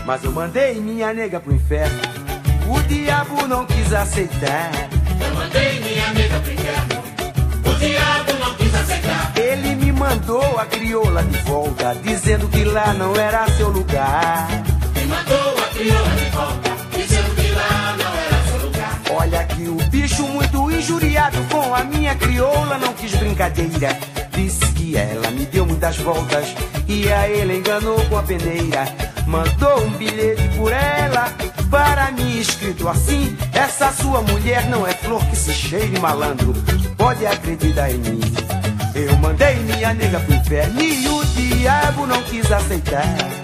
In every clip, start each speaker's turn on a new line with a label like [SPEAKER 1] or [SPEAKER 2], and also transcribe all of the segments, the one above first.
[SPEAKER 1] mas eu mandei minha nega pro inferno. O diabo não quis aceitar.
[SPEAKER 2] Eu mandei minha nega pro inferno. O diabo não quis aceitar.
[SPEAKER 1] Ele me mandou a crioula de volta, dizendo que lá não era seu lugar.
[SPEAKER 2] Me mandou a crioula de volta, dizendo que lá não era seu lugar.
[SPEAKER 1] Olha que o bicho muito injuriado com a minha crioula não quis brincadeira. Disse que ela me deu muitas voltas e a ele enganou com a peneira. Mandou um bilhete por ela para mim escrito assim: essa sua mulher não é flor que se cheire, malandro, pode acreditar em mim. Eu mandei minha nega pro inferno e o diabo não quis aceitar.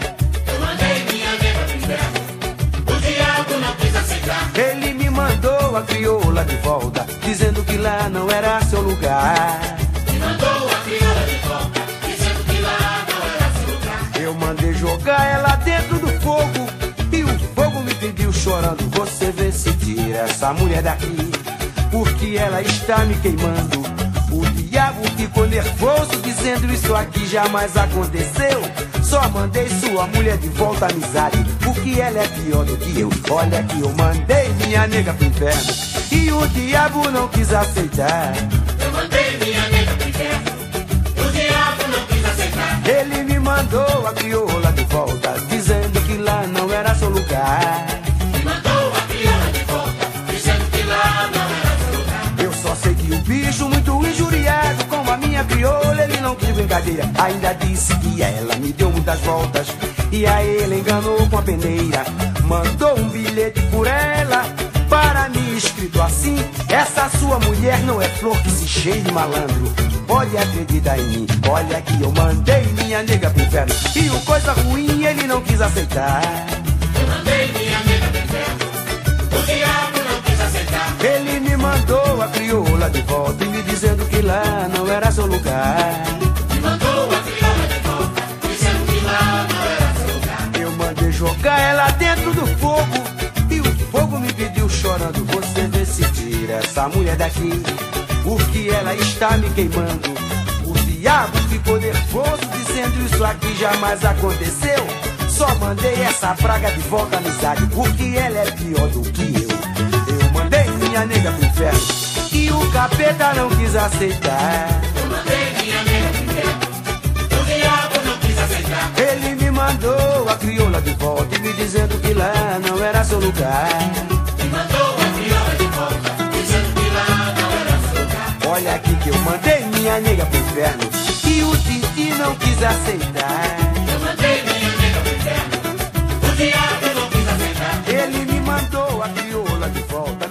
[SPEAKER 2] Eu mandei minha nega pro inferno. O diabo não quis aceitar.
[SPEAKER 1] Ele me mandou a crioula de volta, dizendo que lá não era seu lugar.
[SPEAKER 2] Me mandou a crioula de volta, dizendo que lá não era seu lugar.
[SPEAKER 1] Eu mandei jogar ela dentro do fogo e o fogo me pediu chorando: você vê se tira essa mulher daqui, porque ela está me queimando. O diabo ficou nervoso, dizendo: isso aqui jamais aconteceu. Só mandei sua mulher de volta, amizade, porque ela é pior do que eu. Olha que eu mandei minha nega pro inferno e o diabo não quis aceitar.
[SPEAKER 2] Eu mandei minha nega pro inferno. O diabo não quis aceitar.
[SPEAKER 1] Ele me mandou a crioula de volta, dizendo que lá não era seu lugar.
[SPEAKER 2] Me mandou a crioula de volta, dizendo que lá não era seu lugar.
[SPEAKER 1] Eu só sei que o bicho muito injuriado com a minha crioula, ele não quis brincadeira. Ainda disse que ela me deu muitas voltas e a ele enganou com a peneira. Mandou um bilhete por ela para mim escrito assim: essa sua mulher não é flor que se cheire, malandro, pode acreditar em mim. Olha que eu mandei minha nega pro inferno e o coisa ruim ele não quis aceitar.
[SPEAKER 2] Eu mandei minha nega pro inferno. O diabo não quis aceitar.
[SPEAKER 1] Ele me mandou a crioula de volta e me dizendo que lá não era seu lugar.
[SPEAKER 2] Me mandou a crioula de volta, dizendo que lá não era seu lugar.
[SPEAKER 1] Eu mandei jogar ela dentro do fogo e o fogo me pediu chorando: você vê se tira essa mulher daqui, porque ela está me queimando. O diabo ficou nervoso, dizendo: isso aqui jamais aconteceu. Só mandei essa praga de volta, amizade, porque ela é pior do que eu. Eu mandei minha nega pro inferno e o capeta não quis aceitar.
[SPEAKER 2] Eu mandei minha nega pro inferno. O diabo não quis aceitar.
[SPEAKER 1] Ele me mandou a crioula de volta e me dizendo que lá não era seu lugar.
[SPEAKER 2] Me mandou a crioula de volta, dizendo que lá não era seu lugar.
[SPEAKER 1] Olha aqui que eu mandei minha nega pro inferno e o Titi não quis aceitar.
[SPEAKER 2] Eu mandei minha nega pro inferno. O diabo não quis aceitar.
[SPEAKER 1] Ele me mandou a crioula de volta